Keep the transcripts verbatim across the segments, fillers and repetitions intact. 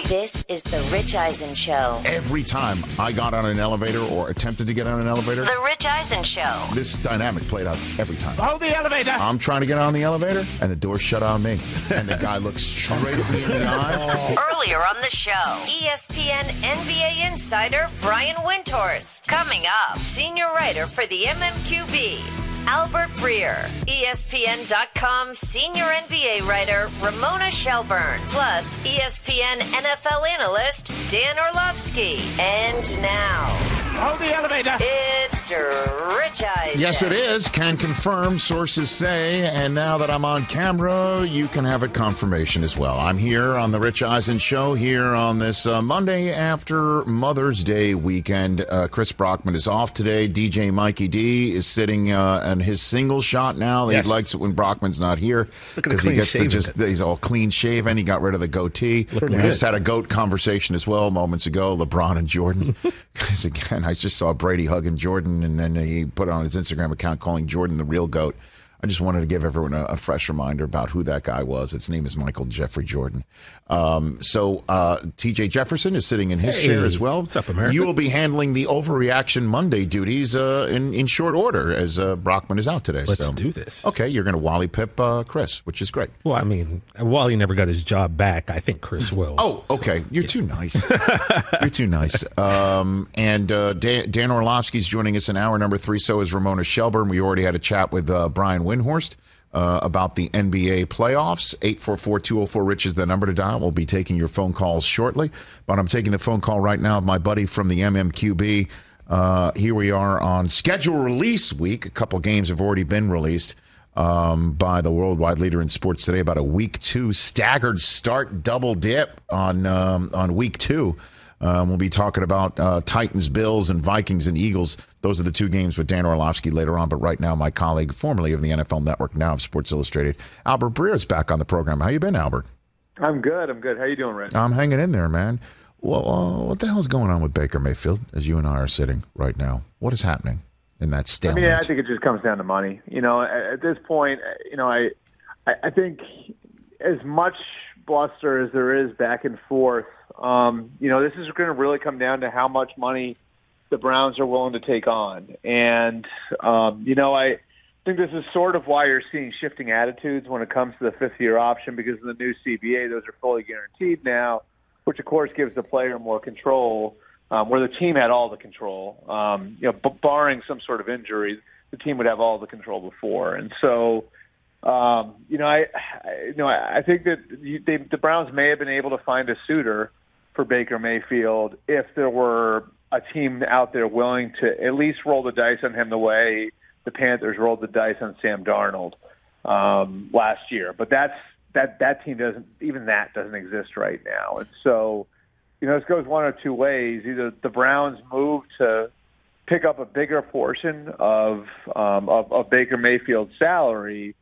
This is The Rich Eisen Show. Every time I got on an elevator or attempted to get on an elevator, The Rich Eisen Show. This dynamic played out every time. Hold the elevator. I'm trying to get on the elevator, and the door shut on me. And the guy looks straight at me in the eye. Earlier on the show, E S P N N B A insider Brian Windhorst. Coming up, senior writer for the M M Q B, Albert Breer. E S P N dot com senior N B A writer Ramona Shelburne. Plus, E S P N N F L analyst Dan Orlovsky. And now... Hold the elevator. It's Rich Eisen. Yes, it is. Can confirm, sources say. And now that I'm on camera, you can have it confirmation as well. I'm here on the Rich Eisen Show here on this uh, Monday after Mother's Day weekend. Uh, Chris Brockman is off today. D J Mikey D is sitting uh, on his single shot now. Yes. He likes it when Brockman's not here because he gets to just, he's all clean shaven. He got rid of the goatee. We just had a GOAT conversation as well moments ago, LeBron and Jordan. Because again, I just saw Brady hugging Jordan, and then he put it on his Instagram account calling Jordan the real GOAT. I just wanted to give everyone a, a fresh reminder about who that guy was. His name is Michael Jeffrey Jordan. Um, so uh, T J Jefferson is sitting in his hey, chair as well. What's up, America? You will be handling the Overreaction Monday duties uh, in, in short order as uh, Brockman is out today. Let's so. do this. Okay, you're going to Wally Pip uh, Chris, which is great. Well, I mean, Wally never got his job back. I think Chris will. Oh, okay. You're yeah. too nice. You're too nice. Um, and uh, Dan, Dan Orlovsky's joining us in hour number three. So is Ramona Shelburne. We already had a chat with uh, Brian Windhorst. Uh, about the N B A playoffs. eight four four, two oh four, RICH is the number to dial. We'll be taking your phone calls shortly. But I'm taking the phone call right now of my buddy from the M M Q B. Uh, here we are on schedule release week. A couple games have already been released um, by the worldwide leader in sports today. About a week two staggered start double dip on, um, on week two. Um, we'll be talking about uh, Titans, Bills, and Vikings and Eagles. Those are the two games with Dan Orlovsky later on. But right now, my colleague, formerly of the N F L Network, now of Sports Illustrated, Albert Breer is back on the program. How you been, Albert? I'm good. I'm good. How you doing, Rich? I'm hanging in there, man. Well, uh, what the hell is going on with Baker Mayfield as you and I are sitting right now? What is happening in that stalemate? I mean, I think it just comes down to money. You know, at, at this point, you know, I, I, I think as much bluster as there is back and forth, um, you know, this is going to really come down to how much money the Browns are willing to take on. And, um, you know, I think this is sort of why you're seeing shifting attitudes when it comes to the fifth-year option, because in the new C B A, those are fully guaranteed now, which, of course, gives the player more control, um, where the team had all the control. Um, you know, b- barring some sort of injury, the team would have all the control before. And so, um, you know, I, I, you know, I think that you, they, the Browns may have been able to find a suitor for Baker Mayfield if there were a team out there willing to at least roll the dice on him the way the Panthers rolled the dice on Sam Darnold um, last year. But that's that that team doesn't even that doesn't exist right now. And so, you know, this goes one of two ways. Either the Browns move to pick up a bigger portion of um, of, of Baker Mayfield's salary,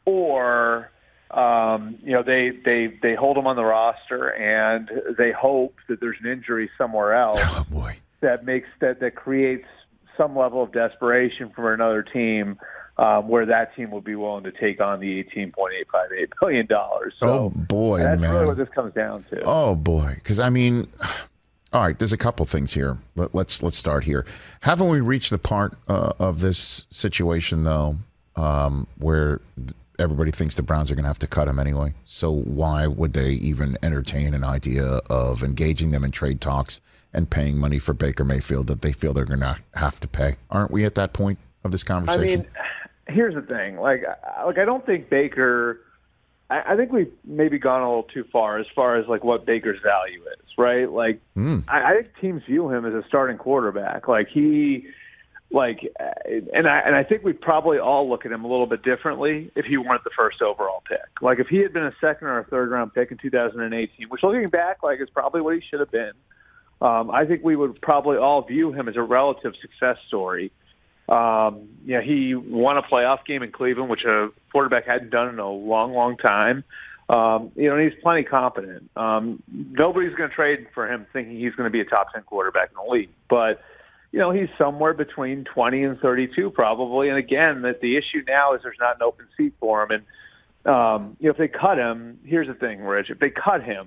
or Um, you know, they, they, they hold him on the roster and they hope that there's an injury somewhere else oh, boy. that makes that, that creates some level of desperation for another team um, where that team will be willing to take on the eighteen point eight five eight billion dollars. So oh, boy, that's man. really what this comes down to. Oh, boy. Because, I mean, all right, there's a couple things here. Let, let's let's start here. Haven't we reached the part uh, of this situation, though, um, where everybody thinks the Browns are going to have to cut him anyway? So why would they even entertain an idea of engaging them in trade talks and paying money for Baker Mayfield that they feel they're going to have to pay? Aren't we at that point of this conversation? I mean, here's the thing. Like, like I don't think Baker – I think we've maybe gone a little too far as far as, like, what Baker's value is, right? Like, mm. I, I think teams view him as a starting quarterback. Like, he – Like, and I and I think we'd probably all look at him a little bit differently if he weren't the first overall pick. Like, if he had been a second or a third round pick in two thousand eighteen, which looking back, like, is probably what he should have been. Um, I think we would probably all view him as a relative success story. Um, you know, he won a playoff game in Cleveland, which a quarterback hadn't done in a long, long time. Um, you know, and he's plenty competent. Um, nobody's going to trade for him thinking he's going to be a top ten quarterback in the league, but you know, he's somewhere between twenty and thirty-two probably. And again, that the issue now is there's not an open seat for him. And, um, you know, if they cut him, here's the thing, Rich, if they cut him,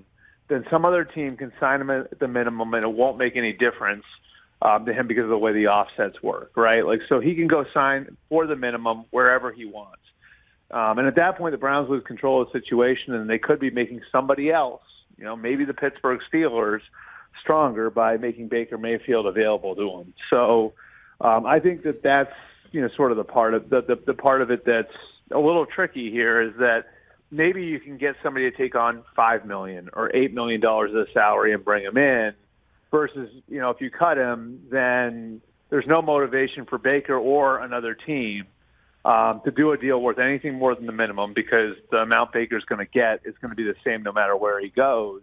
then some other team can sign him at the minimum, and it won't make any difference um, to him because of the way the offsets work, right? Like, so he can go sign for the minimum wherever he wants. Um, and at that point, the Browns lose control of the situation, and they could be making somebody else, you know, maybe the Pittsburgh Steelers, stronger by making Baker Mayfield available to them. So um, I think that that's, you know, sort of the part of the, the, the part of it that's a little tricky here is that maybe you can get somebody to take on five million dollars or eight million dollars of the salary and bring him in versus, you know, if you cut him, then there's no motivation for Baker or another team um, to do a deal worth anything more than the minimum because the amount Baker's going to get is going to be the same no matter where he goes.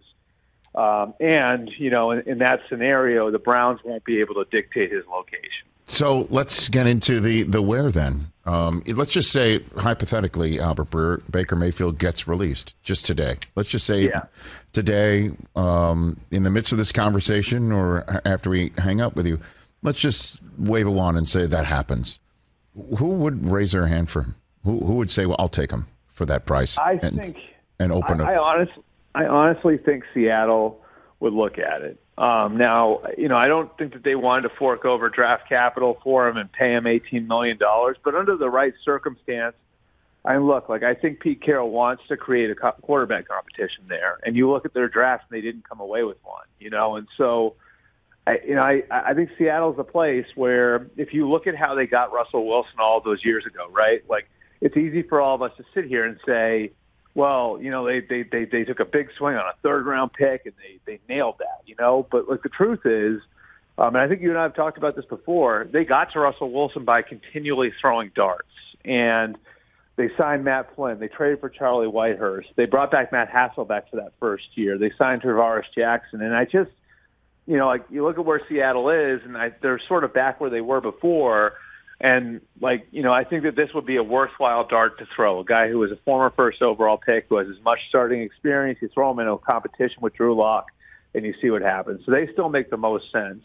Um, and, you know, in, in that scenario, the Browns won't be able to dictate his location. So let's get into the, the where then. Um, let's just say, hypothetically, Albert Breer, Baker Mayfield gets released just today. Let's just say yeah. today, um, in the midst of this conversation or after we hang up with you, let's just wave a wand and say that happens. Who would raise their hand for him? Who, who would say, well, I'll take him for that price I and, think, and open I, it? I, honest, I honestly think Seattle would look at it. Um, now, you know, I don't think that they wanted to fork over draft capital for him and pay him eighteen million dollars, but under the right circumstance, I look, like I think Pete Carroll wants to create a co- quarterback competition there. And you look at their draft and they didn't come away with one, you know, and so, I, you know, I, I think Seattle's a place where if you look at how they got Russell Wilson all those years ago, right, like it's easy for all of us to sit here and say, well, you know, they, they, they, they took a big swing on a third-round pick, and they, they nailed that, you know. But, like, the truth is, um, and I think you and I have talked about this before, they got to Russell Wilson by continually throwing darts. And they signed Matt Flynn. They traded for Charlie Whitehurst. They brought back Matt Hasselbeck for that first year. They signed Travaris Jackson. And I just, you know, like, you look at where Seattle is, and I, they're sort of back where they were before. And, like, you know, I think that this would be a worthwhile dart to throw. A guy who was a former first overall pick, who has as much starting experience, you throw him in a competition with Drew Lock, and you see what happens. So they still make the most sense.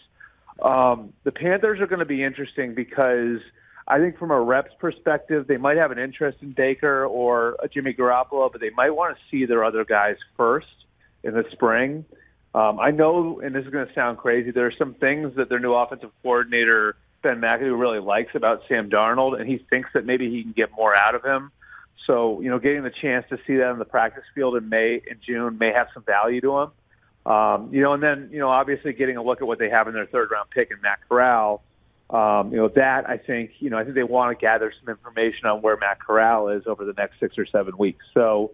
Um, the Panthers are going to be interesting because I think from a reps perspective, they might have an interest in Baker or a Jimmy Garoppolo, but they might want to see their other guys first in the spring. Um, I know, and this is going to sound crazy, there are some things that their new offensive coordinator Ben McAdoo really likes about Sam Darnold, and he thinks that maybe he can get more out of him. So, you know, getting the chance to see that on the practice field in May and June may have some value to him. Um, you know, and then, you know, obviously getting a look at what they have in their third-round pick in Matt Corral, um, you know, that I think, you know, I think they want to gather some information on where Matt Corral is over the next six or seven weeks. So,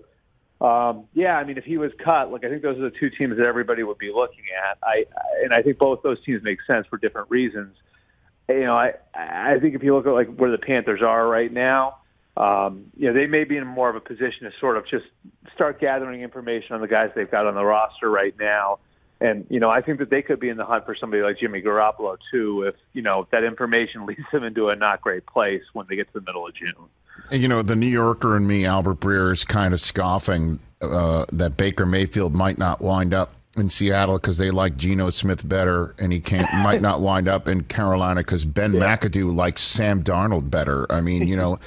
um, yeah, I mean, if he was cut, like I think those are the two teams that everybody would be looking at. I and I think both those teams make sense for different reasons. You know, I I think if you look at like where the Panthers are right now, um, you know, they may be in more of a position to sort of just start gathering information on the guys they've got on the roster right now. And, you know, I think that they could be in the hunt for somebody like Jimmy Garoppolo, too, if, you know, that information leads them into a not great place when they get to the middle of June. And, you know, the New Yorker and me, Albert Breer, is kind of scoffing uh, that Baker Mayfield might not wind up in Seattle because they like Geno Smith better, and he can't might not wind up in Carolina because Ben yeah. McAdoo likes Sam Darnold better. I mean, you know,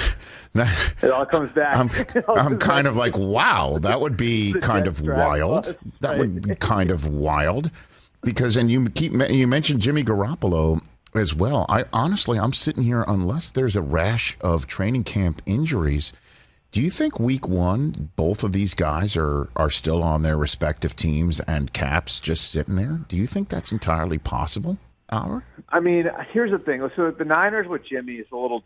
that, it all comes back. I'm, all I'm comes kind back. of like, wow, that would be kind of wild. Was, that right. would be kind of wild because, and you keep you mentioned Jimmy Garoppolo as well. I honestly, I'm sitting here unless there's a rash of training camp injuries. Do you think week one, both of these guys are, are still on their respective teams and caps just sitting there? Do you think that's entirely possible, Albert? I mean, here's the thing. So the Niners with Jimmy is a little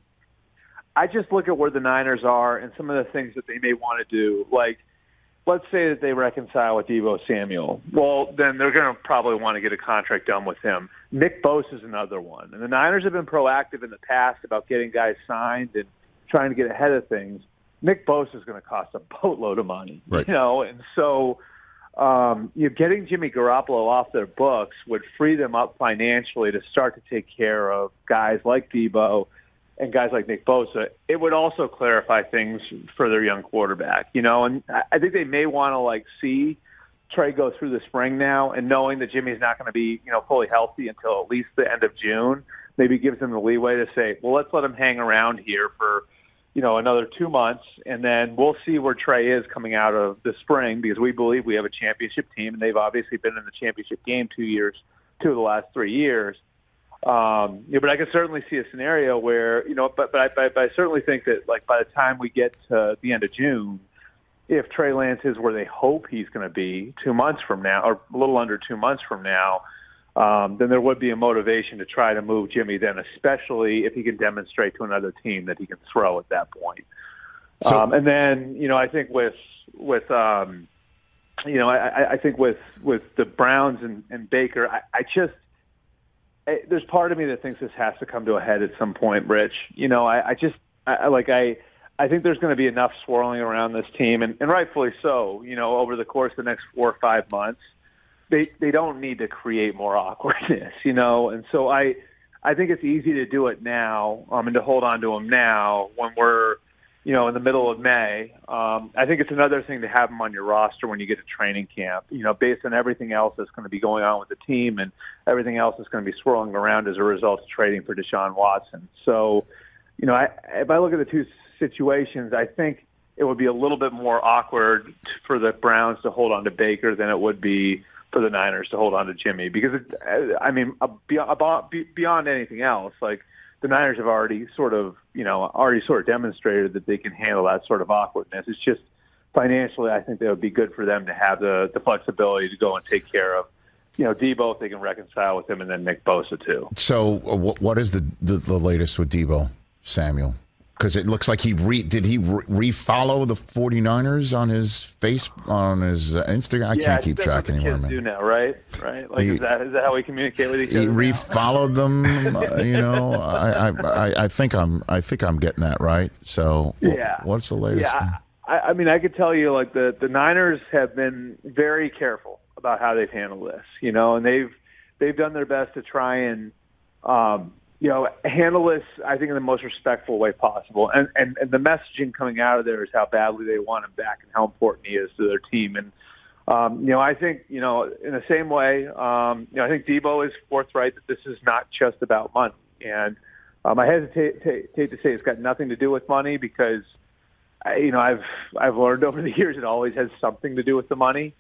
– I just look at where the Niners are and some of the things that they may want to do. Like, let's say that they reconcile with Deebo Samuel. Well, then they're going to probably want to get a contract done with him. Nick Bosa is another one. And the Niners have been proactive in the past about getting guys signed and trying to get ahead of things. Nick Bosa is going to cost a boatload of money, right. you know, and so um, you know, getting Jimmy Garoppolo off their books would free them up financially to start to take care of guys like Deebo and guys like Nick Bosa. It would also clarify things for their young quarterback, you know, and I think they may want to like see Trey go through the spring now, and knowing that Jimmy's not going to be, you know, fully healthy until at least the end of June, maybe gives them the leeway to say, well, let's let him hang around here for, you know, another two months, and then we'll see where Trey is coming out of the spring, because we believe we have a championship team, and they've obviously been in the championship game two years, two of the last three years. Um, yeah, but I can certainly see a scenario where, you know, but but I, but I certainly think that, like, by the time we get to the end of June, if Trey Lance is where they hope he's going to be two months from now, or a little under two months from now, um, then there would be a motivation to try to move Jimmy then, especially if he can demonstrate to another team that he can throw at that point. So, um, and then, you know, I think with with um, you know, I, I think with with the Browns and, and Baker, I, I just. There's part of me that thinks this has to come to a head at some point, Rich. You know, I, I just I, like I I think there's going to be enough swirling around this team, and, and rightfully so. You know, over the course of the next four or five months, they they don't need to create more awkwardness. You know, and so I I think it's easy to do it now, um, and to hold on to them now when we're, you know, in the middle of May. Um, I think it's another thing to have them on your roster when you get to training camp, you know, based on everything else that's going to be going on with the team and everything else that's going to be swirling around as a result of trading for Deshaun Watson. So, you know, I, if I look at the two situations, I think it would be a little bit more awkward for the Browns to hold on to Baker than it would be for the Niners to hold on to Jimmy. Because, it, I mean, beyond, beyond anything else, like, the Niners have already sort of, you know, already sort of demonstrated that they can handle that sort of awkwardness. It's just financially, I think that would be good for them to have the, the flexibility to go and take care of, you know, Debo if they can reconcile with him, and then Nick Bosa too. So uh, what is the, the the latest with Debo, Samuel? Because it looks like he re, did he re- refollow the 49ers on his face on his uh, Instagram. I yeah, can't keep track anymore, man. Do now, right? Right? Like, he, is that is that how we communicate with each he other? He refollowed them. uh, you know, I, I I think I'm I think I'm getting that right. So yeah, what's the latest? Yeah, thing? I, I mean, I could tell you, like, the the Niners have been very careful about how they've handled this. You know, and they've they've done their best to try and. Um, You know, handle this, I think, in the most respectful way possible. And, and and the messaging coming out of there is how badly they want him back and how important he is to their team. And, um, you know, I think, you know, in the same way, um, you know, I think Debo is forthright that this is not just about money. And um, I hesitate, hesitate to say it's got nothing to do with money because, I, you know, I've I've learned over the years it always has something to do with the money.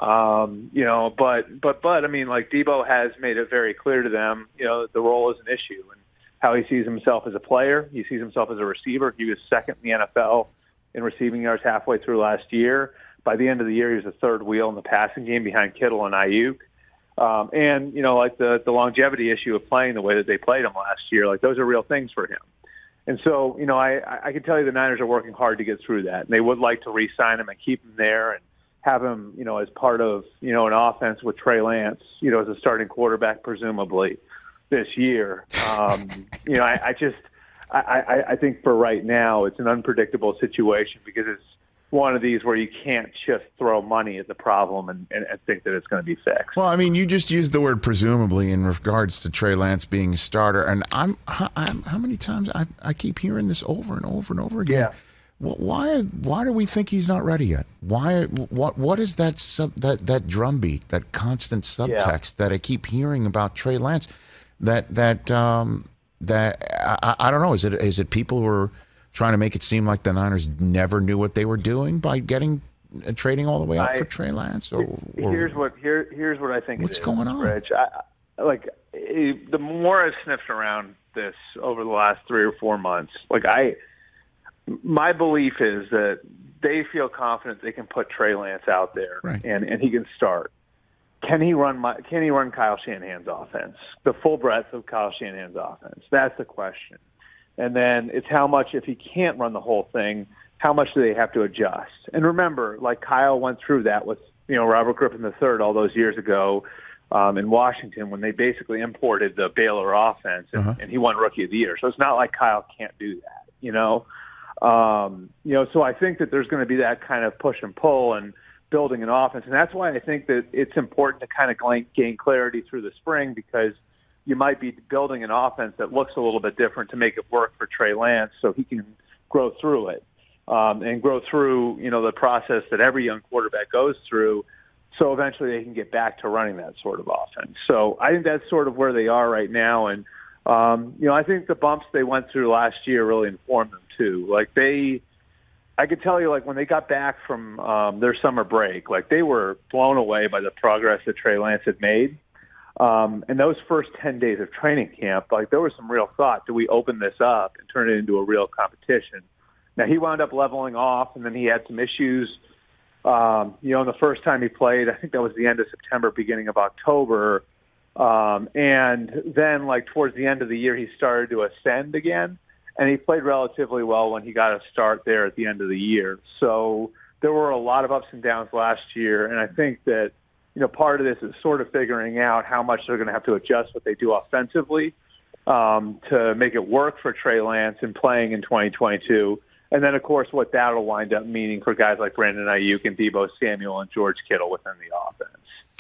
Um, you know, but, but, but, I mean, like, Debo has made it very clear to them, you know, that the role is an issue and how he sees himself as a player. He sees himself as a receiver. He was second in the N F L in receiving yards halfway through last year. By the end of the year, he was the third wheel in the passing game behind Kittle and Ayuk. Um, and, you know, like the, the longevity issue of playing the way that they played him last year, like, those are real things for him. And so, you know, I, I can tell you the Niners are working hard to get through that. And they would like to re-sign him and keep him there and have him, you know, as part of, you know, an offense with Trey Lance, you know, as a starting quarterback, presumably this year. Um, you know, I, I just, I, I, I think for right now, it's an unpredictable situation because it's one of these where you can't just throw money at the problem and, and, and think that it's going to be fixed. Well, I mean, you just used the word presumably in regards to Trey Lance being a starter. And I'm, I'm how many times I, I keep hearing this over and over and over again. Yeah. Why? Why do we think he's not ready yet? Why? What? What is that sub, that that drumbeat, that constant subtext yeah. that I keep hearing about Trey Lance? That that um, that I, I don't know. Is it is it people who are trying to make it seem like the Niners never knew what they were doing by getting uh, trading all the way up I, for Trey Lance? Or, or here's what here here's what I think. What's it is, going on, Rich? I, like the more I've sniffed around this over the last three or four months, like I. My belief is that they feel confident they can put Trey Lance out there right. and, and he can start. Can he run my, can he run Kyle Shanahan's offense? The full breadth of Kyle Shanahan's offense? That's the question. And then it's how much, if he can't run the whole thing, how much do they have to adjust? And remember, like Kyle went through that with, you know, Robert Griffin the third all those years ago um, in Washington when they basically imported the Baylor offense and, uh-huh. and he won Rookie of the Year. So it's not like Kyle can't do that, you know? Um, you know, so I think that there's going to be that kind of push and pull and building an offense. And that's why I think that it's important to kind of gain clarity through the spring because you might be building an offense that looks a little bit different to make it work for Trey Lance so he can grow through it um, and grow through, you know, the process that every young quarterback goes through so eventually they can get back to running that sort of offense. So I think that's sort of where they are right now. And, Um, you know, I think the bumps they went through last year really informed them too. Like they, I could tell you, like when they got back from um, their summer break, like they were blown away by the progress that Trey Lance had made. Um, and those first ten days of training camp, like there was some real thought: do we open this up and turn it into a real competition? Now he wound up leveling off, and then he had some issues. Um, you know, the first time he played, I think that was the end of September, beginning of October. Um, and then, like, towards the end of the year, he started to ascend again. And he played relatively well when he got a start there at the end of the year. So there were a lot of ups and downs last year. And I think that, you know, part of this is sort of figuring out how much they're going to have to adjust what they do offensively um, to make it work for Trey Lance and playing in twenty twenty-two. And then, of course, what that will wind up meaning for guys like Brandon Ayuk and Deebo Samuel and George Kittle within the offense.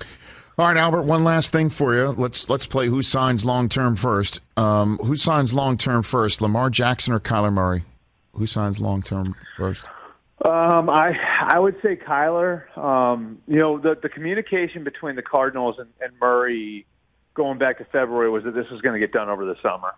All right, Albert, one last thing for you. Let's let's play who signs long-term first. Um, who signs long-term first, Lamar Jackson or Kyler Murray? Who signs long-term first? Um, I I would say Kyler. Um, you know, the, the communication between the Cardinals and, and Murray going back to February was that this was going to get done over the summer.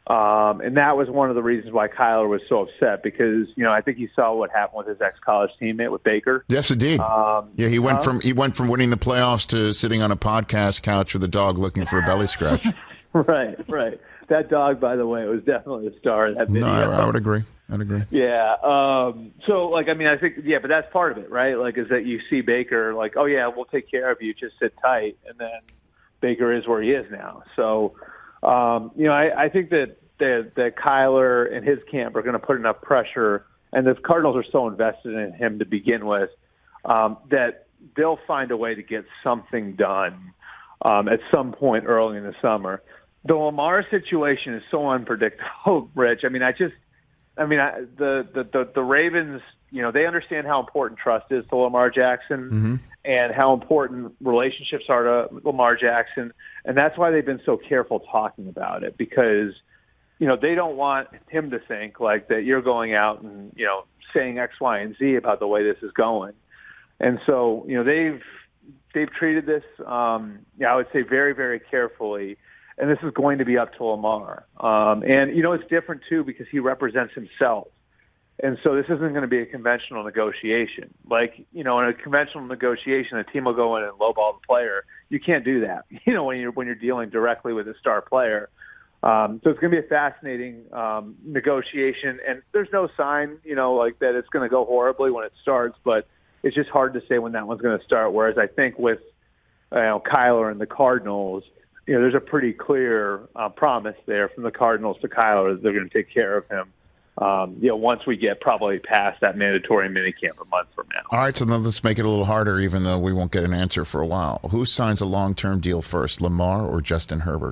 Um, and that was one of the reasons why Kyler was so upset because, you know, I think he saw what happened with his ex-college teammate with Baker. Yes, indeed. Um, yeah, he went uh, from he went from winning the playoffs to sitting on a podcast couch with a dog looking for a belly scratch. Right, right. That dog, by the way, was definitely the star of that video. No, I, I would agree. I'd agree. Yeah. Um, so, like, I mean, I think, yeah, but that's part of it, right? Like, is that you see Baker, like, oh, yeah, we'll take care of you, just sit tight. And then Baker is where he is now. So, um, you know, I, I think that That, that Kyler and his camp are going to put enough pressure, and the Cardinals are so invested in him to begin with, um, that they'll find a way to get something done um, at some point early in the summer. The Lamar situation is so unpredictable, Rich. I mean, I just, I mean, I, the, the, the, the Ravens, you know, they understand how important trust is to Lamar Jackson mm-hmm. and how important relationships are to Lamar Jackson, and that's why they've been so careful talking about it because – you know, they don't want him to think like that you're going out and, you know, saying X, Y, and Z about the way this is going. And so, you know, they've they've treated this, um, yeah, I would say very, very carefully. And this is going to be up to Lamar. Um, and, you know, it's different, too, because he represents himself. And so this isn't going to be a conventional negotiation. Like, you know, in a conventional negotiation, a team will go in and lowball the player. You can't do that, you know, when you're when you're dealing directly with a star player. Um, so it's going to be a fascinating um, negotiation, and there's no sign, you know, like that it's going to go horribly when it starts, but it's just hard to say when that one's going to start. Whereas I think with, you know, Kyler and the Cardinals, you know, there's a pretty clear uh, promise there from the Cardinals to Kyler that they're going to take care of him. Um, you know, once we get probably past that mandatory minicamp a month from now. All right, so then let's make it a little harder, even though we won't get an answer for a while. Who signs a long-term deal first, Lamar or Justin Herbert?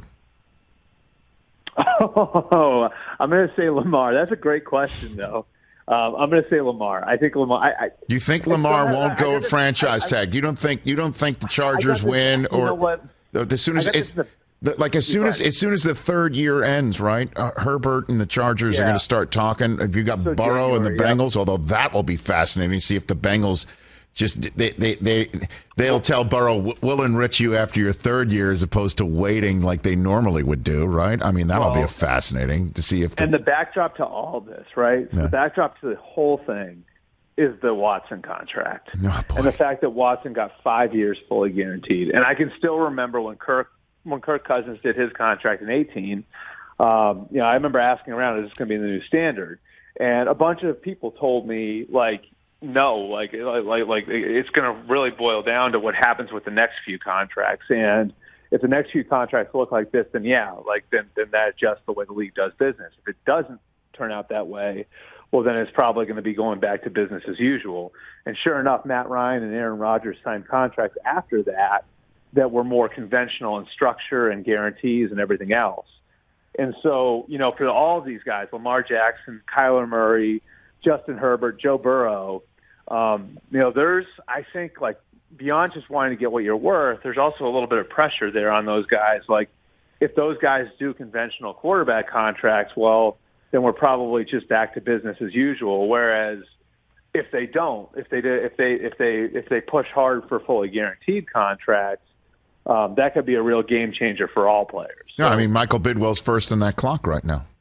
Oh, I'm going to say Lamar. That's a great question, though. Um, I'm going to say Lamar. I think Lamar. I, I, you think Lamar won't go with franchise I, tag? You don't think you don't think the Chargers this, win, you or know what? as soon as it's, the, like as soon as as soon as the third year ends, right? Uh, Herbert and the Chargers yeah. are going to start talking. If you got so Burrow January, and the Bengals, yeah. although that will be fascinating. See if the Bengals. Just they they they they'll tell Burrow, we'll enrich you after your third year, as opposed to waiting like they normally would do, right? I mean, that'll well, be fascinating to see if. The, and the backdrop to all this, right? Yeah. The backdrop to the whole thing is the Watson contract, oh, and the fact that Watson got five years fully guaranteed. And I can still remember when Kirk when Kirk Cousins did his contract in eighteen. Um, you know, I remember asking around, "Is this going to be the new standard?" And a bunch of people told me, like. No, like like like it's going to really boil down to what happens with the next few contracts. And if the next few contracts look like this, then yeah, like then then that adjusts the way the league does business. If it doesn't turn out that way, well, then it's probably going to be going back to business as usual. And sure enough, Matt Ryan and Aaron Rodgers signed contracts after that that were more conventional in structure and guarantees and everything else. And so, you know, for all of these guys, Lamar Jackson, Kyler Murray, Justin Herbert, Joe Burrow, um, you know, there's, I think, like, beyond just wanting to get what you're worth, there's also a little bit of pressure there on those guys. Like, if those guys do conventional quarterback contracts, well, then we're probably just back to business as usual. Whereas if they don't, if they do, if they if they if they push hard for fully guaranteed contracts, um, that could be a real game changer for all players. Yeah, so, I mean, Michael Bidwell's first in that clock right now.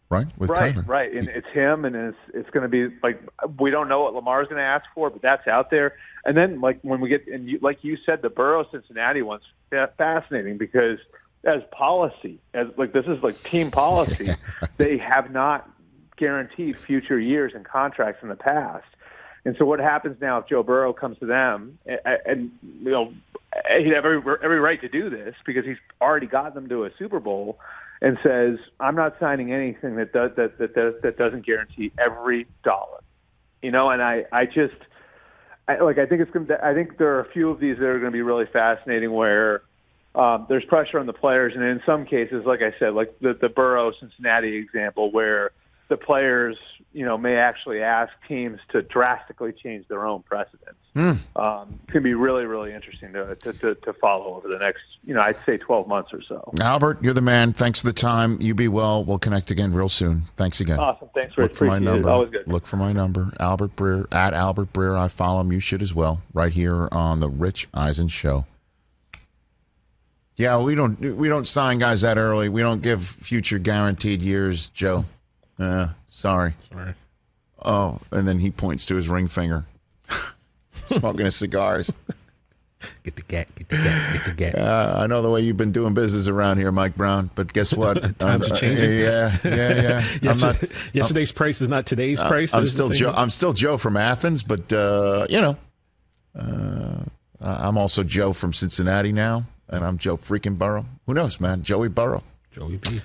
right? With right, Kyler. right. And it's him, and it's it's going to be like we don't know what Lamar's going to ask for, but that's out there. And then like when we get and you, like you said, the Burrow Cincinnati one's fascinating because as policy, as like this is like team policy, they have not guaranteed future years and contracts in the past. And so what happens now if Joe Burrow comes to them, and, and you know, he'd have every, every right to do this because he's already got them to a Super Bowl, and says, "I'm not signing anything that does that that that, that doesn't guarantee every dollar." You know, and I I just I, like I think it's going. I think there are a few of these that are going to be really fascinating where um, there's pressure on the players, and in some cases, like I said, like the the Burrow Cincinnati example, where the players, you know, may actually ask teams to drastically change their own precedents. Mm. Um, it can be really, really interesting to, to, to, to follow over the next, you know, I'd say twelve months or so. Albert, you're the man. Thanks for the time. You be well. We'll connect again real soon. Thanks again. Awesome. Thanks, Rich. Look for my number. Always good. Look for my number. Albert Breer, at Albert Breer. I follow him. You should as well. Right here on the Rich Eisen Show. Yeah, we don't we don't sign guys that early. We don't give future guaranteed years, Joe. Uh, sorry. Sorry. Oh, and then he points to his ring finger. Smoking his cigars. Get the gat, get the gat, get the gat. Uh, I know the way you've been doing business around here, Mike Brown, but guess what? Times are changing. Uh, yeah, yeah, yeah. Yes, I'm not, yesterday's I'm, price is not today's uh, price. I'm still Joe. I'm still Joe from Athens, but uh, you know, uh, I'm also Joe from Cincinnati now, and I'm Joe freaking Burrow. Who knows, man? Joey Burrow. Joey B.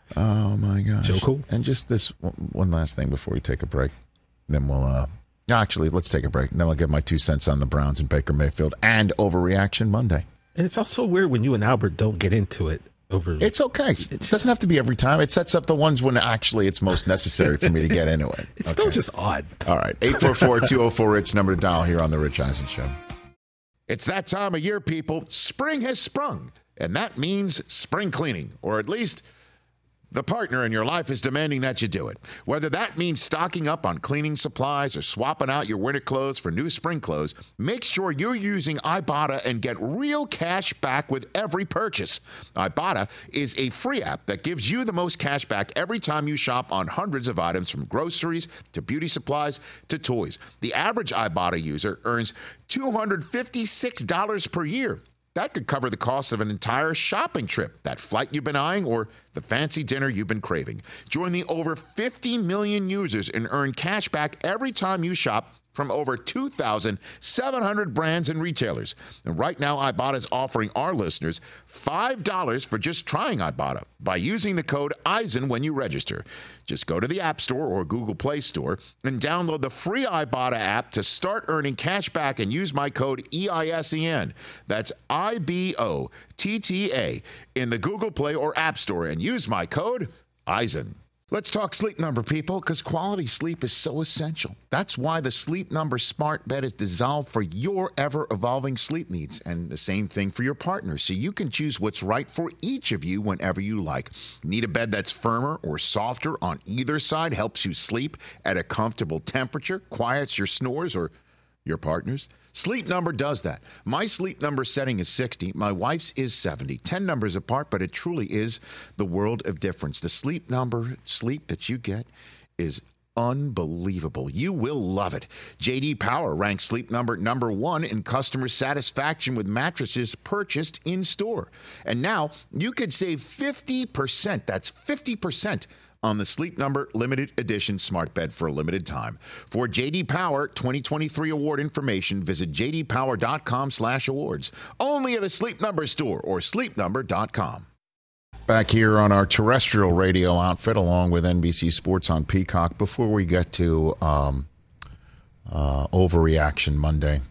Oh my gosh. Joe Cool. And just this one last thing before we take a break. Then we'll uh actually let's take a break. And then I'll give my two cents on the Browns and Baker Mayfield and Overreaction Monday. And it's also weird when you and Albert don't get into it over It's okay. It just, doesn't have to be every time. It sets up the ones when actually it's most necessary for me to get into it. It's okay. still just odd. All right. eight four four, two oh four, RICH, number to dial here on the Rich Eisen Show. It's that time of year, people. Spring has sprung, and that means spring cleaning, or at least the partner in your life is demanding that you do it. Whether that means stocking up on cleaning supplies or swapping out your winter clothes for new spring clothes, make sure you're using Ibotta and get real cash back with every purchase. Ibotta is a free app that gives you the most cash back every time you shop on hundreds of items, from groceries to beauty supplies to toys. The average Ibotta user earns two hundred fifty-six dollars per year. That could cover the cost of an entire shopping trip, that flight you've been eyeing, or the fancy dinner you've been craving. Join the over fifty million users and earn cash back every time you shop from over two thousand seven hundred brands and retailers. And right now, Ibotta is offering our listeners five dollars for just trying Ibotta by using the code Eisen when you register. Just go to the App Store or Google Play Store and download the free Ibotta app to start earning cash back and use my code E I S E N. That's I B O T T A in the Google Play or App Store and use my code Eisen. Let's talk Sleep Number, people, because quality sleep is so essential. That's why the Sleep Number smart bed is designed for your ever-evolving sleep needs, and the same thing for your partner, so you can choose what's right for each of you whenever you like. Need a bed that's firmer or softer on either side, helps you sleep at a comfortable temperature, quiets your snores or your partner's? Sleep Number does that. My Sleep Number setting is sixty. My wife's is seventy. ten numbers apart, but it truly is the world of difference. The Sleep Number sleep that you get is unbelievable. You will love it. J D Power ranks Sleep Number number one in customer satisfaction with mattresses purchased in store. And now you could save fifty percent. That's fifty percent on the Sleep Number limited edition smart bed for a limited time. For J D Power twenty twenty-three award information, visit j d power dot com slash awards. Only at a Sleep Number store or sleep number dot com. Back here on our terrestrial radio outfit, along with N B C Sports on Peacock. Before we get to um, uh, Overreaction Monday,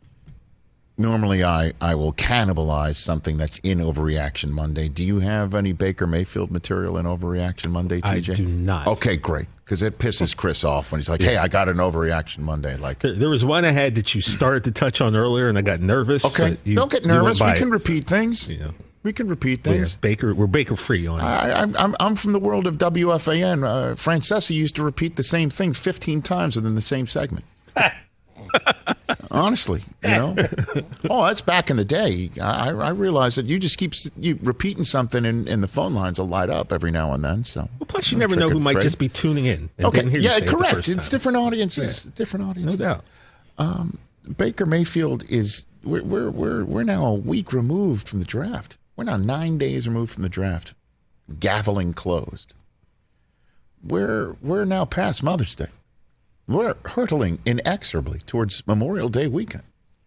normally I, I will cannibalize something that's in Overreaction Monday. Do you have any Baker Mayfield material in Overreaction Monday, T J? I do not. Okay, great. Because it pisses Chris off when he's like, hey, I got an Overreaction Monday. Like, There, there was one I had that you started to touch on earlier, and I got nervous. okay, you, don't get nervous. We can it. repeat things. You know, we can repeat we're things. Baker, we're Baker free on it. I, I, I'm, I'm from the world of W F A N. Uh, Francesa used to repeat the same thing fifteen times within the same segment. Honestly, you know. Oh, that's back in the day. I, I realize that you just keep you repeating something, and, and the phone lines will light up every now and then. So, well, plus you never know who might just be tuning in. And okay, didn't hear you yeah, say correct. It the first it's time. different audiences. Yeah. Different audiences. No doubt. Um, Baker Mayfield is we're, we're we're we're now a week removed from the draft. We're now nine days removed from the draft. Gaveling closed. We're we're now past Mother's Day. We're hurtling inexorably towards Memorial Day weekend.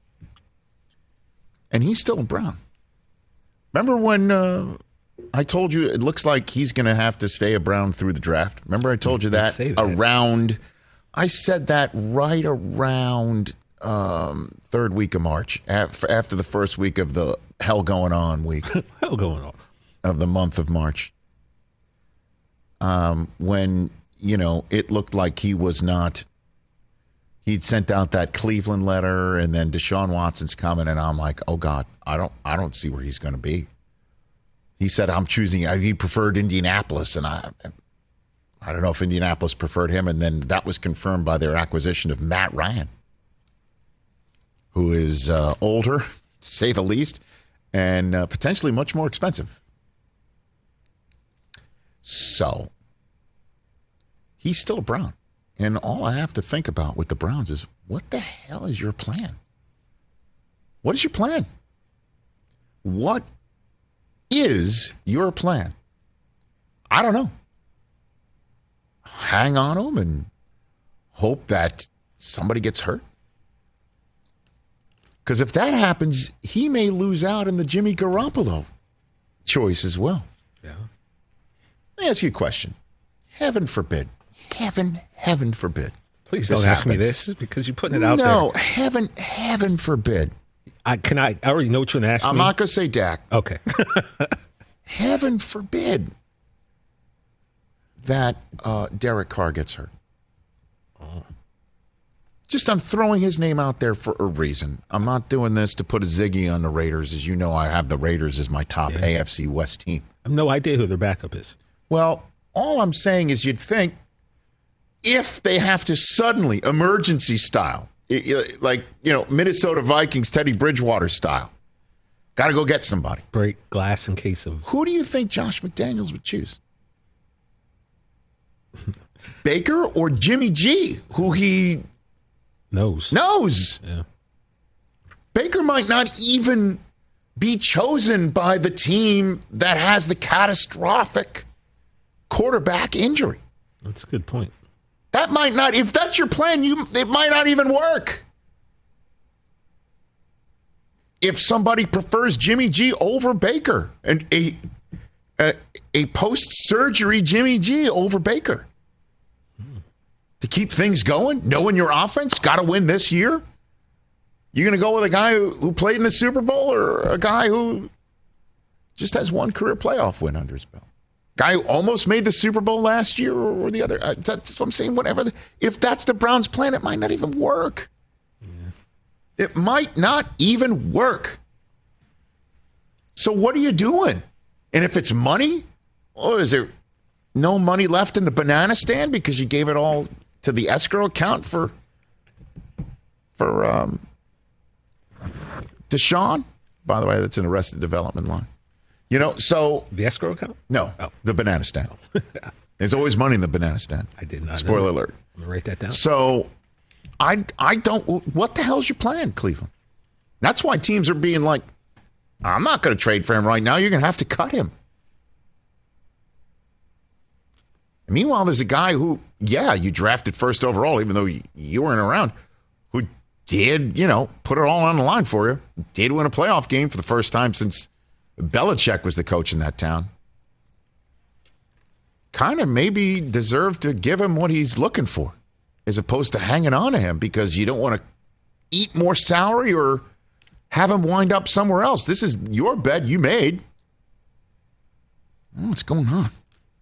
And he's still a Brown. Remember when uh, I told you it looks like he's going to have to stay a Brown through the draft? Remember I told you that, that around, I said that right around um, third week of March, after the first week of the hell going on week. Hell going on. Of the month of March. Um, when, you know, it looked like he was not, he'd sent out that Cleveland letter, and then Deshaun Watson's coming, and I'm like, oh God, I don't, I don't see where he's going to be. He said, I'm choosing, he preferred Indianapolis, and I, I don't know if Indianapolis preferred him, and then that was confirmed by their acquisition of Matt Ryan, who is uh, older, to say the least, and uh, potentially much more expensive. So, he's still a Brown. And all I have to think about with the Browns is, what the hell is your plan? What is your plan? What is your plan? I don't know. Hang on to him and hope that somebody gets hurt? Because if that happens, he may lose out in the Jimmy Garoppolo choice as well. Yeah. Let me ask you a question. Heaven forbid. Heaven, heaven forbid. Please don't ask me this because you're putting it out no, there. No, heaven, heaven forbid. I can I, I already know what you're going to ask I'm me. I'm not going to say Dak. Okay. Heaven forbid that uh, Derek Carr gets hurt. Oh. Just I'm throwing his name out there for a reason. I'm not doing this to put a ziggy on the Raiders. As you know, I have the Raiders as my top yeah. A F C West team. I have no idea who their backup is. Well, all I'm saying is you'd think if they have to suddenly, emergency style, like, you know, Minnesota Vikings, Teddy Bridgewater style, got to go get somebody. Break glass in case of... Who do you think Josh McDaniels would choose? Baker or Jimmy G, who he... Knows. Knows. Yeah. Baker might not even be chosen by the team that has the catastrophic quarterback injury. That's a good point. That might not, if that's your plan, you it might not even work. If somebody prefers Jimmy G over Baker, and a a, a post-surgery Jimmy G over Baker, hmm. to keep things going, knowing your offense, got to win this year, you're going to go with a guy who, who played in the Super Bowl or a guy who just has one career playoff win under his belt? Guy who almost made the Super Bowl last year or, or the other. Uh, that's what I'm saying. Whatever. The, if that's the Browns' plan, it might not even work. Yeah. It might not even work. So what are you doing? And if it's money, oh, is there no money left in the banana stand because you gave it all to the escrow account for for um, Deshaun? By the way, that's an Arrested Development line. You know, so... The escrow account? No, oh. the banana stand. There's always money in the banana stand. I did not Spoiler know. alert. I'm going to write that down. So, I, I don't... What the hell's your plan, Cleveland? That's why teams are being like, I'm not going to trade for him right now. You're going to have to cut him. And meanwhile, there's a guy who, yeah, you drafted first overall, even though you, you weren't around, who did, you know, put it all on the line for you. Did win a playoff game for the first time since... Belichick was the coach in that town. Kind of maybe deserved to give him what he's looking for as opposed to hanging on to him because you don't want to eat more salary or have him wind up somewhere else. This is your bed you made. What's going on?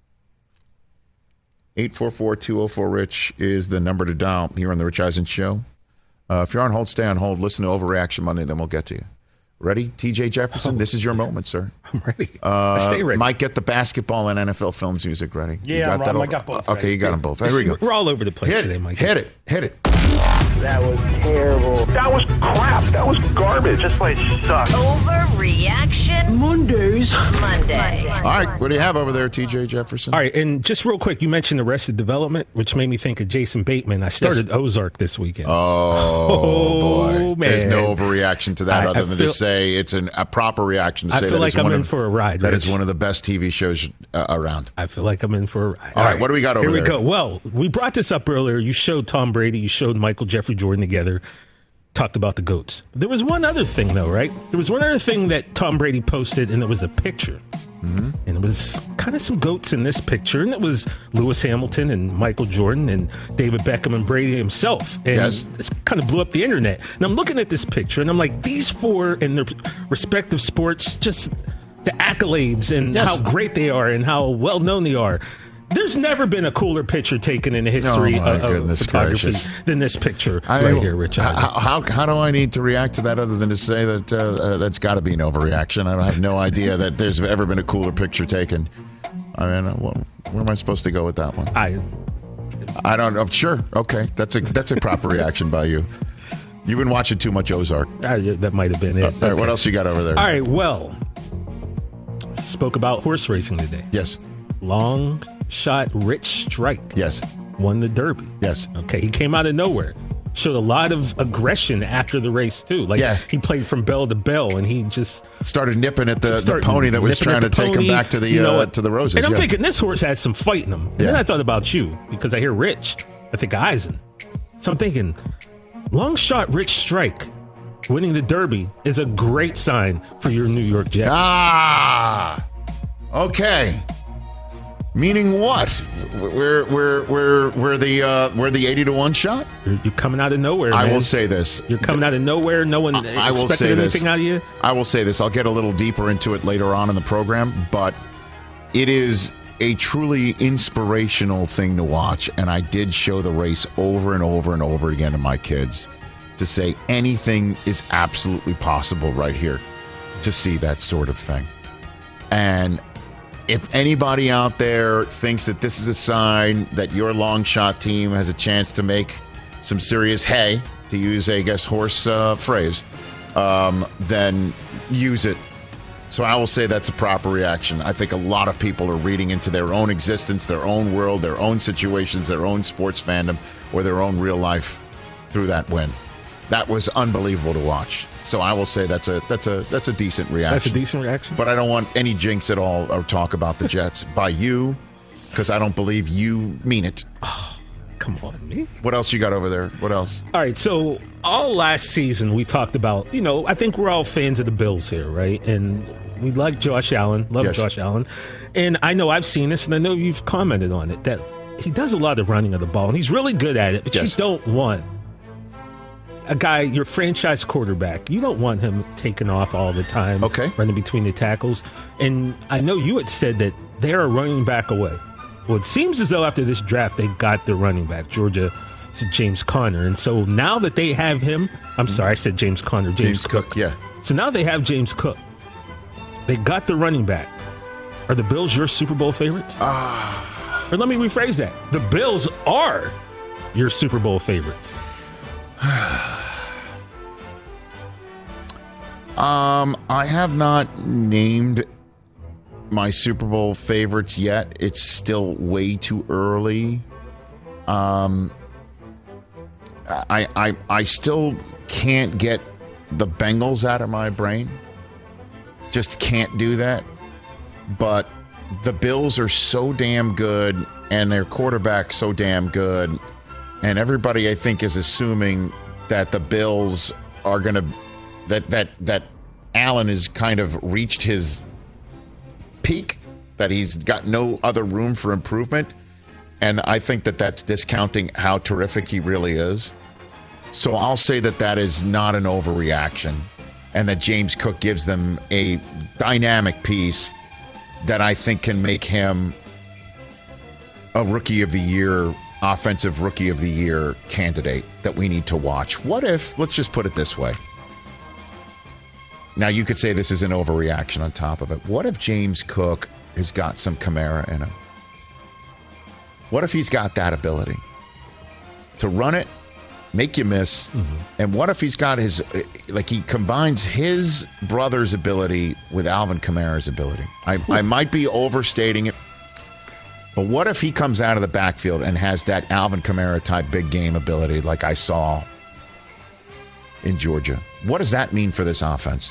eight four four, two oh four, RICH is the number to dial here on the Rich Eisen Show. Uh, if you're on hold, stay on hold. Listen to Overreaction Monday, then we'll get to you. Ready, T J Jefferson? Oh, this is your moment, sir. I'm ready. Uh, I stay ready. Might get the basketball and N F L Films music ready. Yeah, you got I'm, that I got both. Okay, ready. you got them both. There we go. We're all over the place hit today, it, Mike. Hit it. Hit it. That was terrible. That was crap. That was garbage. This place sucks. Overreaction Mondays. Monday. All right, what do you have over there, T J Jefferson? All right, and just real quick, you mentioned Arrested Development, which made me think of Jason Bateman. I started yes. Ozark this weekend. Oh, oh boy. Man. There's no overreaction to that I, other I than feel, to say it's an, a proper reaction to I say feel that like is I'm one in of, for a ride. That Rich. is one of the best T V shows uh, around. I feel like I'm in for a ride. All, All right, right, what do we got over Here there? Here we go. Well, we brought this up earlier. You showed Tom Brady. You showed Michael Jeffrey Jordan together. Talked about the GOATs. There was one other thing, though, right? There was one other thing that Tom Brady posted, and it was a picture. Mm-hmm. And it was kind of some GOATs in this picture, and it was Lewis Hamilton and Michael Jordan and David Beckham and Brady himself. And yes. this kind of blew up the internet. And I'm looking at this picture, and I'm like, these four in their respective sports, just the accolades and yes. how great they are and how well-known they are. There's never been a cooler picture taken in the history oh of, of photography gracious. than this picture I, right here, Rich. How, how, how do I need to react to that other than to say that uh, uh, that's got to be an overreaction? I have no idea that there's ever been a cooler picture taken. I mean, what, where am I supposed to go with that one? I, I don't know. Sure, okay, that's a that's a proper reaction by you. You've been watching too much Ozark. Uh, yeah, that might have been it. All right, okay. What else you got over there? All right, well, spoke about horse racing today. Yes. Long shot Rich Strike. Yes. Won the Derby. Yes. Okay, he came out of nowhere. Showed a lot of aggression after the race, too. Like, yes. he played from bell to bell, and he just... Started nipping at the, the pony that was trying to take pony, him back to the you know, uh, to the roses. And I'm yeah. thinking, this horse has some fight in him. And yeah. then I thought about you, because I hear Rich. I think Eisen. So I'm thinking, long shot Rich Strike winning the Derby is a great sign for your New York Jets. Ah! Okay. Meaning what? We're we're we're we're the uh, we're the eighty to one shot. You're, you're coming out of nowhere. I man. will say this. You're coming out of nowhere. No one I, I expected will say anything this. out of you. I will say this. I'll get a little deeper into it later on in the program, but it is a truly inspirational thing to watch. And I did show the race over and over and over again to my kids to say anything is absolutely possible right here to see that sort of thing. And if anybody out there thinks that this is a sign that your long shot team has a chance to make some serious hay, to use a, I guess, horse uh, phrase, um, then use it. So I will say that's a proper reaction. I think a lot of people are reading into their own existence, their own world, their own situations, their own sports fandom, or their own real life through that win. That was unbelievable to watch. So I will say that's a that's a that's a decent reaction. That's a decent reaction. But I don't want any jinx at all or talk about the Jets by you, because I don't believe you mean it. Oh, come on, me. What else you got over there? What else? All right, so all last season we talked about, you know, I think we're all fans of the Bills here, right? And we like Josh Allen, love yes. Josh Allen. And I know I've seen this, and I know you've commented on it, that he does a lot of running of the ball, and he's really good at it, but yes. you don't want a guy, your franchise quarterback, you don't want him taking off all the time, okay. running between the tackles. And I know you had said that they're a running back away. Well, it seems as though after this draft, they got their running back, Georgia, James Conner. And so now that they have him, I'm sorry, I said James Conner, James, James Cook. Cook, yeah. So now they have James Cook. They got the running back. Are the Bills your Super Bowl favorites? Ah. Or let me rephrase that. The Bills are your Super Bowl favorites. um, I have not named my Super Bowl favorites yet. It's still way too early. Um, I I I still can't get the Bengals out of my brain. Just can't do that. But the Bills are so damn good, and their quarterback so damn good, and everybody I think is assuming that the Bills are going to that that that Allen has kind of reached his peak, that he's got no other room for improvement, and I think that that's discounting how terrific he really is. So I'll say that that is not an overreaction, and that James Cook gives them a dynamic piece that I think can make him a Rookie of the Year, Offensive Rookie of the Year candidate that we need to watch. What if, let's just put it this way. Now, you could say this is an overreaction on top of it. What if James Cook has got some Kamara in him? What if he's got that ability to run it make you miss. Mm-hmm. And what if he's got his, like he combines his brother's ability with Alvin Kamara's ability? I, I might be overstating it, but what if he comes out of the backfield and has that Alvin Kamara type big game ability like I saw in Georgia? What does that mean for this offense?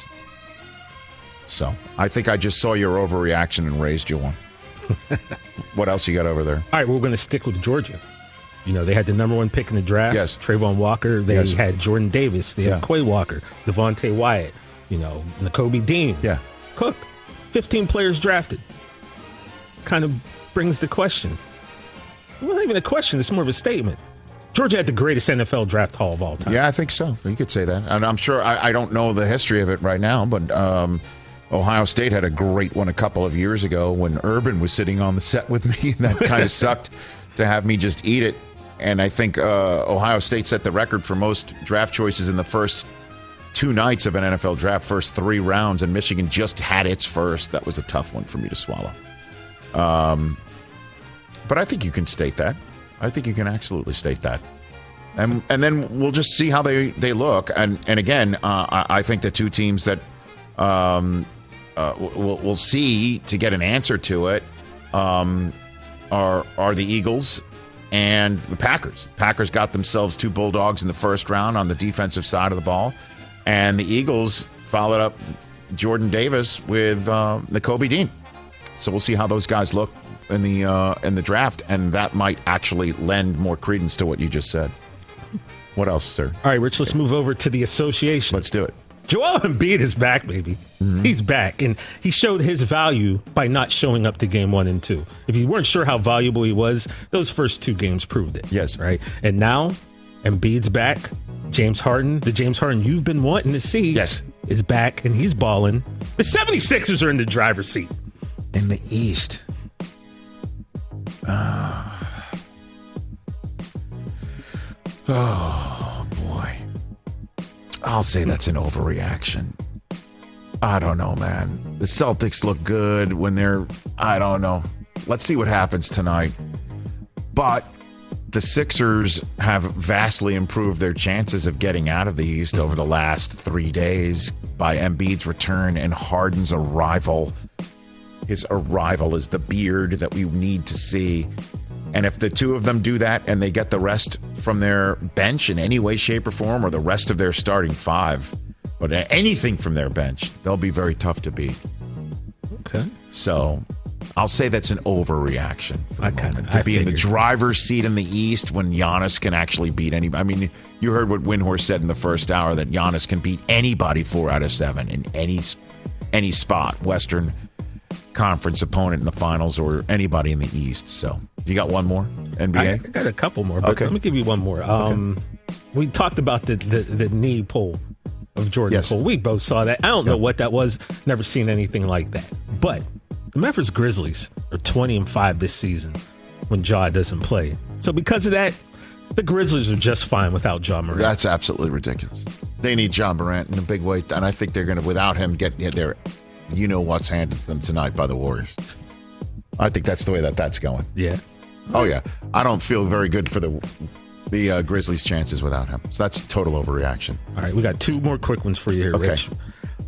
So I think I just saw your overreaction and raised you one. What else you got over there? All right, we're going to stick with Georgia. You know, they had the number one pick in the draft, yes. Trayvon Walker. They yes. had Jordan Davis. They had yeah. Quay Walker, Devontae Wyatt, you know, Nakobe Dean. Yeah. Cook. fifteen players drafted. Kind of brings the question. Well, not even a question. It's more of a statement. Georgia had the greatest N F L draft haul of all time. Yeah, I think so. You could say that. And I'm sure, I, I don't know the history of it right now, but um, Ohio State had a great one a couple of years ago when Urban was sitting on the set with me. And that kind of sucked to have me just eat it. And I think uh, Ohio State set the record for most draft choices in the first two nights of an N F L draft, first three rounds, and Michigan just had its first. That was a tough one for me to swallow. Um, but I think you can state that. I think you can absolutely state that. And and then we'll just see how they, they look. And, and again, uh, I, I think the two teams that um, uh, we'll, we'll see to get an answer to it um, are are the Eagles and the Packers. Packers got themselves two Bulldogs in the first round on the defensive side of the ball. And the Eagles followed up Jordan Davis with uh, Nakobe Dean. So we'll see how those guys look in the uh, in the draft, and that might actually lend more credence to what you just said. What else, sir? All right, Rich, let's move over to the association. Let's do it. Joel Embiid is back, baby. Mm-hmm. He's back, and he showed his value by not showing up to game one and two. If you weren't sure how valuable he was, those first two games proved it. Yes. Right? And now, Embiid's back. James Harden, the James Harden you've been wanting to see, yes. is back, and he's balling. The seventy-sixers are in the driver's seat. In the East. Uh, oh, boy. I'll say that's an overreaction. I don't know, man. The Celtics look good when they're, I don't know. Let's see what happens tonight. But the Sixers have vastly improved their chances of getting out of the East over the last three days by Embiid's return and Harden's arrival. His arrival is the beard that we need to see. And if the two of them do that and they get the rest from their bench in any way, shape, or form, or the rest of their starting five, but anything from their bench, they'll be very tough to beat. Okay. So I'll say that's an overreaction for the I kinda, moment. To I be figured. in the driver's seat in the East when Giannis can actually beat anybody. I mean, you heard what Windhorst said in the first hour, that Giannis can beat anybody four out of seven in any any spot, Western Conference opponent in the finals or anybody in the East. So you got one more, N B A? I, I got a couple more, but okay. let me give you one more. Um, okay. We talked about the, the, the knee pull of Jordan yes. Poole. We both saw that. I don't yep. know what that was. Never seen anything like that. But the Memphis Grizzlies are twenty and five this season when Ja doesn't play. So because of that, the Grizzlies are just fine without Ja Morant. That's absolutely ridiculous. They need Ja Morant in a big way, and I think they're going to, without him, get their you know what's handed to them tonight by the Warriors. I think that's the way that that's going. Yeah. Oh, yeah. I don't feel very good for the the uh, Grizzlies' chances without him. So that's total overreaction. All right, we got two more quick ones for you here, okay. Rich.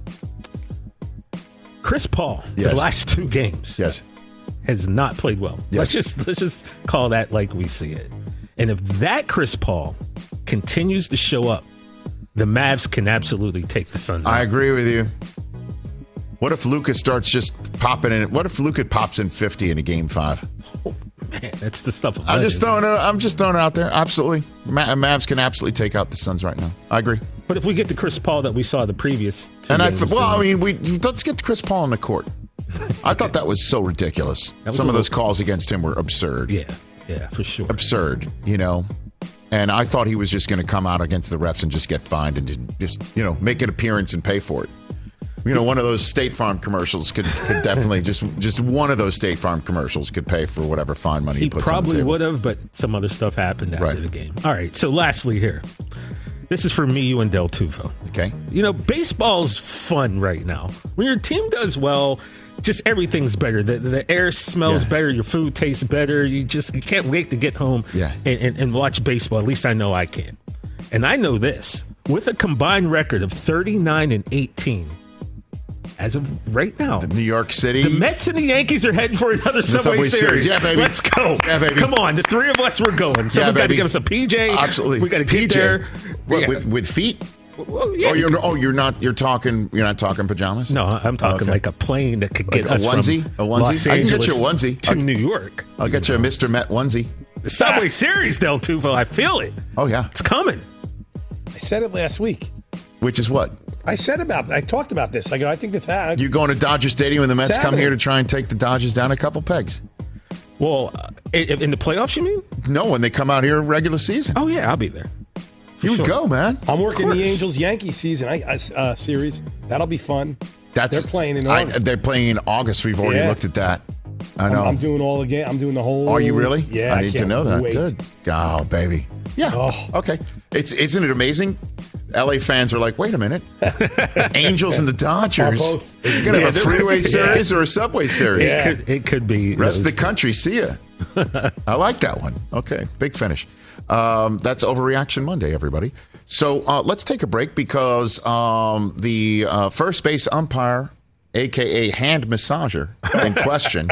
Chris Paul, yes. the last two games, yes. has not played well. Yes. Let's just let's just call that like we see it. And if that Chris Paul continues to show up, the Mavs can absolutely take the Suns. I agree with you. What if Luka starts just popping in? What if Luka pops in fifty in a game five? Oh, man, that's the stuff. Of I'm just throwing it. I'm just throwing it out there. Absolutely, Ma- Mavs can absolutely take out the Suns right now. I agree. But if we get the Chris Paul that we saw the previous, two and I games, th- well, then, I mean, we let's get Chris Paul on the court. I thought that was so ridiculous. Was Some of those little, calls against him were absurd. Yeah, yeah, for sure. Absurd, you know. And I thought he was just going to come out against the refs and just get fined and just, you know, make an appearance and pay for it. You know, one of those State Farm commercials could, could definitely just just one of those State Farm commercials could pay for whatever fine money he, he puts probably on the table. would have, but some other stuff happened after right. the game. All right, so lastly here, this is for me, you, and Del Tufo. Okay. You know, baseball's fun right now. When your team does well, just everything's better. The, the air smells yeah. better. Your food tastes better. You just you can't wait to get home yeah. and, and, and watch baseball. At least I know I can. And I know this. With a combined record of thirty-nine and eighteen, as of right now, the New York City, the Mets and the Yankees are heading for another Subway, Subway Series. Series. Yeah, baby. Let's go. Yeah, baby. Come on, the three of us were going. Someone yeah, got to give us a P J. Absolutely, we got to P J. get there. What, yeah. with, with feet. Well, yeah, oh, you're oh you're not you're talking you're not talking pajamas. No, I'm talking okay. like a plane that could get like us a onesie. from A onesie. Los I can Angeles get you a onesie to I'll, New York. I'll get you a Mister Met onesie. The Subway ah. Series, Del Tufo. I feel it. Oh yeah, it's coming. I said it last week. Which is what? I said about, I talked about this. I go, I think that's happening. You going to Dodger Stadium and the Mets come here to try and take the Dodgers down a couple pegs? Well, uh, in the playoffs, you mean? No, when they come out here regular season. Oh, yeah, I'll be there. You sure. would go, man. I'm working the Angels-Yankees season I, uh, series. That'll be fun. That's They're playing in I, August. they're playing in August. We've already yeah. looked at that. I know. I'm, I'm doing all the game. I'm doing the whole. Are you really? Yeah, I need I to know that. Wait. Good. Oh, baby. Yeah. Oh. Okay. It's isn't it amazing? L A fans are like, wait a minute. The Angels and the Dodgers. Oh, both. You're gonna Yeah, have a freeway yeah. series or a subway series. Yeah. It could, it could be. Rest of the country, see ya. I like that one. Okay, big finish. Um, that's Overreaction Monday, everybody. So uh, let's take a break because um, the uh, first base umpire, a k a hand massager in question,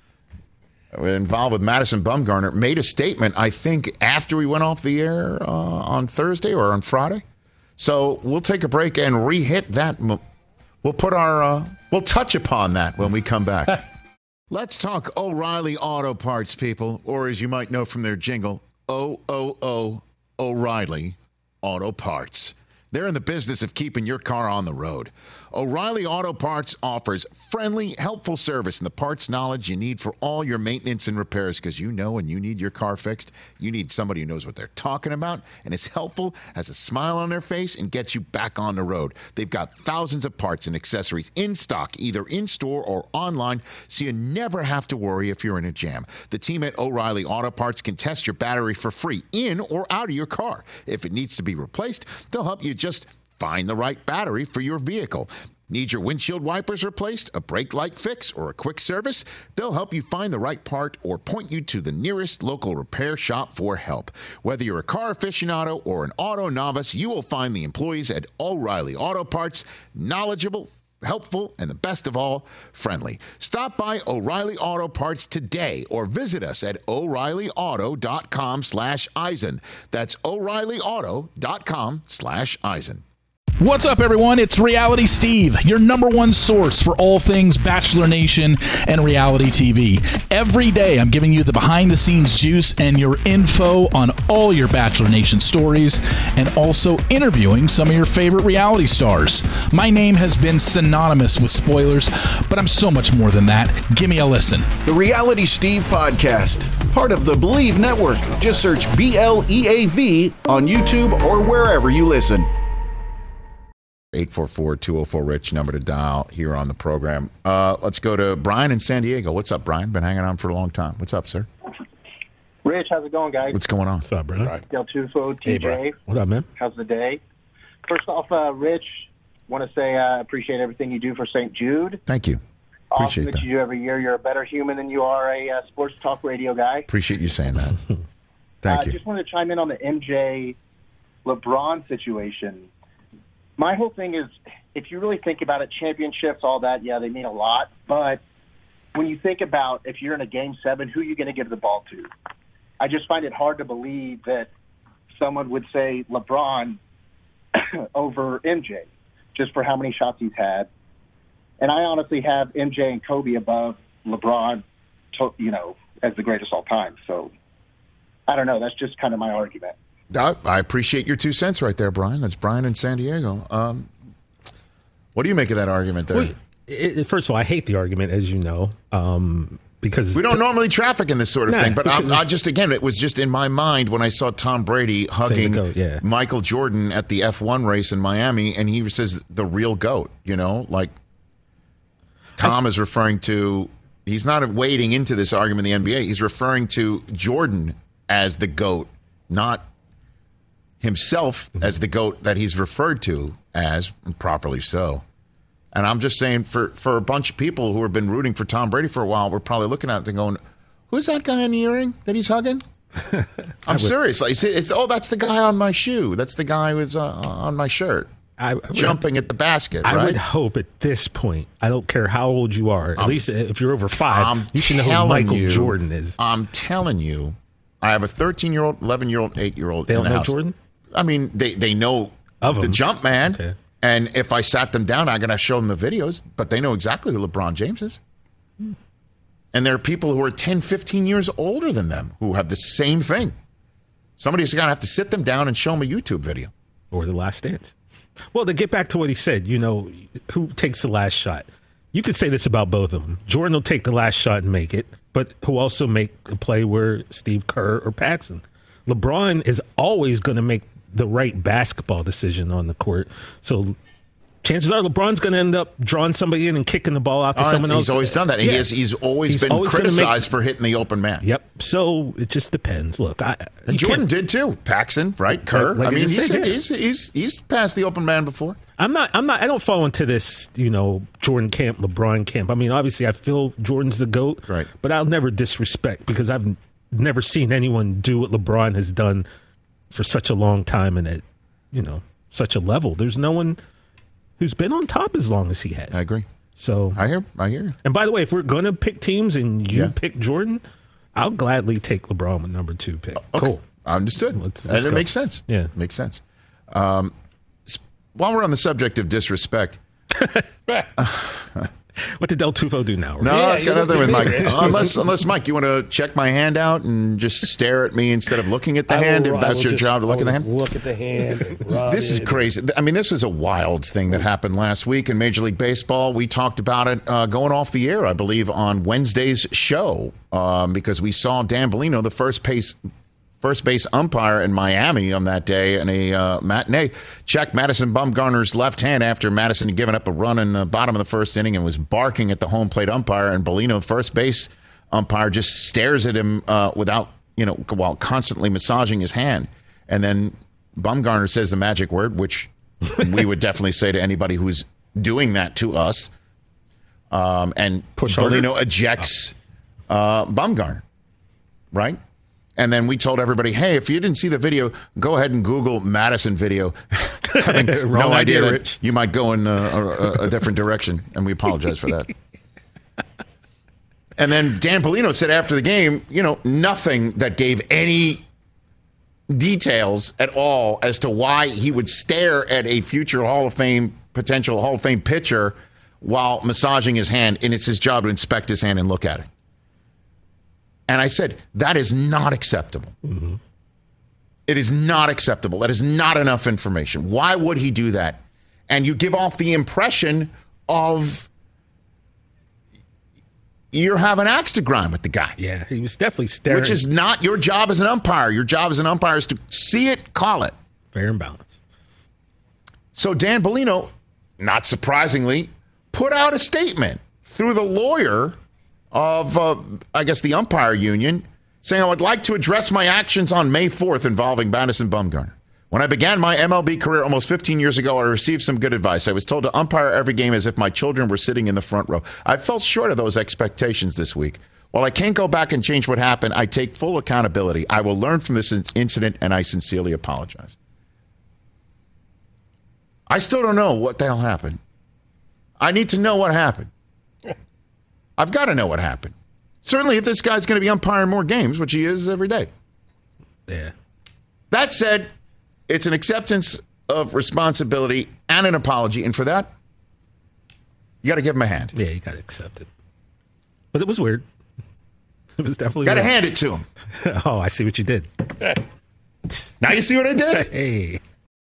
involved with Madison Bumgarner, made a statement, I think, after we went off the air uh, on Thursday or on Friday. So we'll take a break and re-hit that. We'll put our, uh, we'll touch upon that when we come back. Let's talk O'Reilly Auto Parts, people, or as you might know from their jingle, O O O O'Reilly Auto Parts. They're in the business of keeping your car on the road. O'Reilly Auto Parts offers friendly, helpful service and the parts knowledge you need for all your maintenance and repairs, because you know when you need your car fixed, you need somebody who knows what they're talking about and is helpful, has a smile on their face, and gets you back on the road. They've got thousands of parts and accessories in stock, either in-store or online, so you never have to worry if you're in a jam. The team at O'Reilly Auto Parts can test your battery for free in or out of your car. If it needs to be replaced, they'll help you just find the right battery for your vehicle. Need your windshield wipers replaced, a brake light fix, or a quick service? They'll help you find the right part or point you to the nearest local repair shop for help. Whether you're a car aficionado or an auto novice, you will find the employees at O'Reilly Auto Parts knowledgeable, helpful, and the best of all, friendly. Stop by O'Reilly Auto Parts today or visit us at O'Reilly Auto dot com slash Eisen. That's O'Reilly Auto dot com slash Eisen. What's up, everyone? It's Reality Steve, your number one source for all things Bachelor Nation and reality T V. Every day, I'm giving you the behind-the-scenes juice and your info on all your Bachelor Nation stories, and also interviewing some of your favorite reality stars. My name has been synonymous with spoilers, but I'm so much more than that. Give me a listen. The Reality Steve Podcast, part of the Believe Network. Just search B L E A V on YouTube or wherever you listen. eight four four, two oh four, RICH, number to dial here on the program. Uh, let's go to Brian in San Diego. What's up, Brian? Been hanging on for a long time. What's up, sir? Rich, how's it going, guys? What's going on? What's up, Brian? Del Tufo, T J. Hey, what up, man? How's the day? First off, uh, Rich, want to say I uh, appreciate everything you do for Saint Jude. Thank you. Awesome Appreciate that, that. you do every year. You're a better human than you are a uh, sports talk radio guy. Appreciate you saying that. Thank uh, you. I just wanted to chime in on the M J LeBron situation. My whole thing is, if you really think about it, championships, all that, yeah, they mean a lot. But when you think about if you're in a game seven, who are you going to give the ball to? I just find it hard to believe that someone would say LeBron over M J just for how many shots he's had. And I honestly have M J and Kobe above LeBron, to, you know, as the greatest all time. So I don't know. That's just kind of my argument. I, I appreciate your two cents right there, Brian. That's Brian in San Diego. Um, what do you make of that argument there? Well, it, it, first of all, I hate the argument, as you know, um, because we don't normally traffic in this sort of nah, thing. But I, I just, again, it was just in my mind when I saw Tom Brady hugging goat, yeah. Michael Jordan at the F one race in Miami, and he says the real GOAT, you know, like Tom I, is referring to, he's not wading into this argument in the N B A. He's referring to Jordan as the GOAT, not himself as the GOAT that he's referred to as, and properly so. And I'm just saying, for, for a bunch of people who have been rooting for Tom Brady for a while, we're probably looking at it and going, who's that guy in the earring that he's hugging? I'm serious. Like, it's, it's, oh, that's the guy on my shoe. That's the guy who's uh, on my shirt. I, I jumping would, at the basket, I right? would hope at this point, I don't care how old you are, at I'm, least if you're over five, I'm you should know who Michael you, Jordan is. I'm telling you, I have a thirteen-year-old, eleven-year-old, eight-year-old They in don't the know house. Jordan? I mean, they, they know of the him. jump man. Okay. And if I sat them down, I'm going to show them the videos, but they know exactly who LeBron James is. Hmm. And there are people who are ten, fifteen years older than them who have the same thing. Somebody's going to have to sit them down and show them a YouTube video. Or The Last Dance. Well, to get back to what he said, you know, who takes the last shot? You could say this about both of them. Jordan will take the last shot and make it, but who also make a play where Steve Kerr or Paxson. LeBron is always going to make the right basketball decision on the court. So chances are LeBron's going to end up drawing somebody in and kicking the ball out to oh, someone he's else. He's always done that. Yeah. He has, he's always he's been always criticized make, for hitting the open man. Yep. So it just depends. Look, I and Jordan did too. Paxson, right? Kerr. Like, like I mean, he's, said, he's, he's he's passed the open man before. I'm not. I'm not. I don't fall into this, you know, Jordan camp, LeBron camp. I mean, obviously, I feel Jordan's the GOAT, right? But I'll never disrespect because I've never seen anyone do what LeBron has done for such a long time and at, you know, such a level. There's no one who's been on top as long as he has. I agree. So I hear. I hear. And by the way, if we're gonna pick teams and you yeah. pick Jordan, I'll gladly take LeBron with number two pick. Okay. Cool. Understood. Let's, let's and it go. makes sense. Yeah, makes sense. Um, while we're on the subject of disrespect. What did Del Tufo do now? Right? No, yeah, it's got nothing with Mike. unless, unless Mike, you want to check my hand out and just stare at me instead of looking at the I hand. will, If that's your just, job to look I at the will hand. Look at the hand. And rub this is it. crazy. I mean, this was a wild thing that happened last week in Major League Baseball. We talked about it uh, going off the air, I believe, on Wednesday's show um, because we saw Dan Bellino, the first base. First base umpire in Miami on that day in a uh, matinee, checked Madison Bumgarner's left hand after Madison had given up a run in the bottom of the first inning and was barking at the home plate umpire. And Bellino, first base umpire, just stares at him uh, without, you know, while constantly massaging his hand. And then Bumgarner says the magic word, which we would definitely say to anybody who's doing that to us. Um, and Push Bellino harder. ejects uh, Bumgarner, right? And then we told everybody, hey, if you didn't see the video, go ahead and Google Madison video. Having no idea, idea that Rich. you might go in a, a, a different direction, and we apologize for that. And then Dan Bellino said after the game, you know, nothing that gave any details at all as to why he would stare at a future Hall of Fame, potential Hall of Fame pitcher while massaging his hand, and it's his job to inspect his hand and look at it. And I said, that is not acceptable. Mm-hmm. It is not acceptable. That is not enough information. Why would he do that? And you give off the impression of you're having axe to grind with the guy. Yeah, he was definitely staring. Which is not your job as an umpire. Your job as an umpire is to see it, call it. Fair and balanced. So Dan Bellino, not surprisingly, put out a statement through the lawyer of, uh, I guess, the umpire union, saying, I would like to address my actions on May fourth involving Madison Bumgarner. When I began my M L B career almost fifteen years ago, I received some good advice. I was told to umpire every game as if my children were sitting in the front row. I fell short of those expectations this week. While I can't go back and change what happened, I take full accountability. I will learn from this incident, and I sincerely apologize. I still don't know what the hell happened. I need to know what happened. I've got to know what happened. Certainly if this guy's going to be umpiring more games, which he is every day. Yeah. That said, it's an acceptance of responsibility and an apology. And for that, you got to give him a hand. Yeah, you got to accept it. But it was weird. It was definitely Got to weird. hand it to him. Oh, I see what you did. Now you see what I did? Hey.